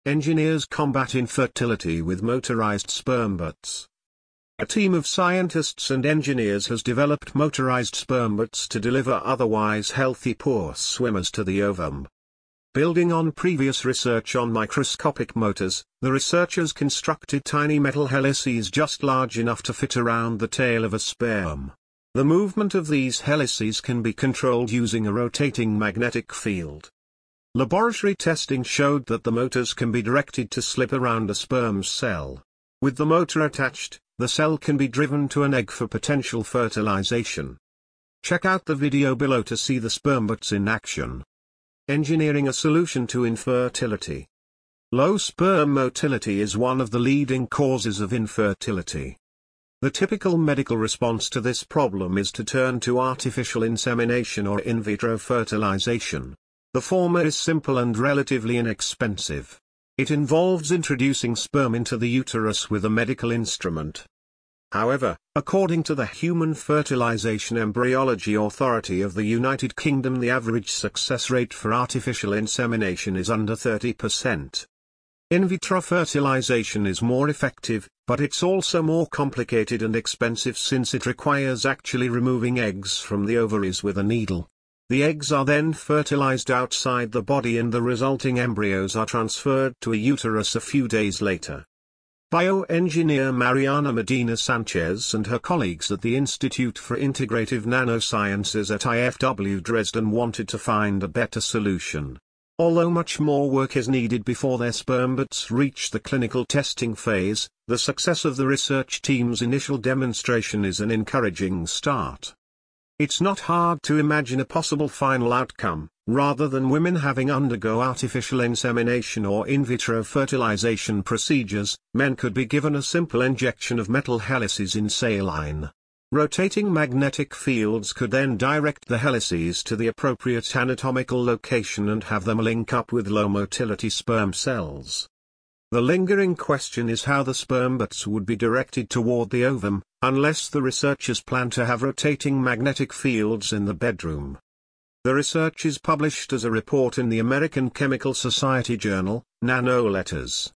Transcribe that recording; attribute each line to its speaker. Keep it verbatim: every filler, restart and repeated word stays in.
Speaker 1: Engineers combat infertility with motorized sperm butts. A team of scientists and engineers has developed motorized sperm butts to deliver otherwise healthy poor swimmers to the ovum. Building on previous research on microscopic motors, the researchers constructed tiny metal helices just large enough to fit around the tail of a sperm. The movement of these helices can be controlled using a rotating magnetic field. Laboratory testing showed that the motors can be directed to slip around a sperm cell. With the motor attached, the cell can be driven to an egg for potential fertilization. Check out the video below to see the sperm butts in action. Engineering a solution to infertility. Low sperm motility is one of the leading causes of infertility. The typical medical response to this problem is to turn to artificial insemination or in vitro fertilization. The former is simple and relatively inexpensive. It involves introducing sperm into the uterus with a medical instrument. However, according to the Human Fertilization Embryology Authority of the United Kingdom, the average success rate for artificial insemination is under thirty percent. In vitro fertilization is more effective, but it's also more complicated and expensive since it requires actually removing eggs from the ovaries with a needle. The eggs are then fertilized outside the body and the resulting embryos are transferred to a uterus a few days later. Bioengineer Mariana Medina Sanchez and her colleagues at the Institute for Integrative Nanosciences at I F W Dresden wanted to find a better solution. Although much more work is needed before their sperm butts reach the clinical testing phase, the success of the research team's initial demonstration is an encouraging start. It's not hard to imagine a possible final outcome. Rather than women having undergo artificial insemination or in vitro fertilization procedures, men could be given a simple injection of metal helices in saline. Rotating magnetic fields could then direct the helices to the appropriate anatomical location and have them link up with low motility sperm cells. The lingering question is how the sperm butts would be directed toward the ovum, unless the researchers plan to have rotating magnetic fields in the bedroom. The research is published as a report in the American Chemical Society journal, Nanoletters.